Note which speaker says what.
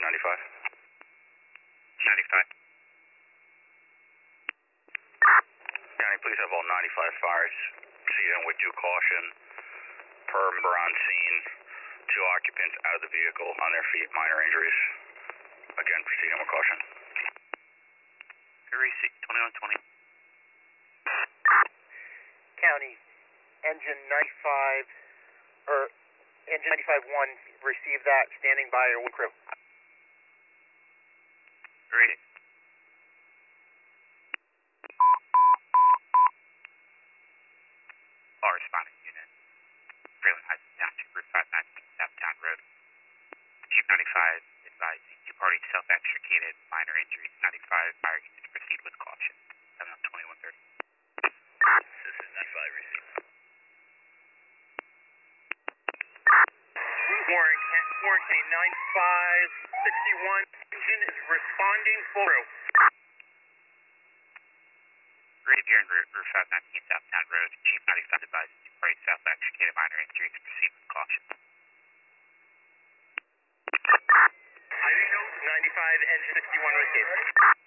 Speaker 1: 95.
Speaker 2: 95.
Speaker 1: County, please have all 95 fires proceeding with due caution. Per member on scene, 2 occupants out of the vehicle on their feet, minor injuries. Again, proceeding with caution.
Speaker 2: Fury 2120.
Speaker 3: County, engine 95, or engine 95-1, receive that, standing by or with crew.
Speaker 2: Great. All responding unit. Freeland Heights Township, Route 519, Southtown Road. Chief 95 advising 2 parties self-extricated, minor injuries. 95 fire units proceed with caution. 72130.
Speaker 1: This is 95 received.
Speaker 3: Warren County 9561, engine is responding through.
Speaker 2: Great, here in Route 519, Southtown Road. Chief 95 advising 2 parties self-extricated, minor injuries. Proceed with caution.
Speaker 3: 95, engine 61 received.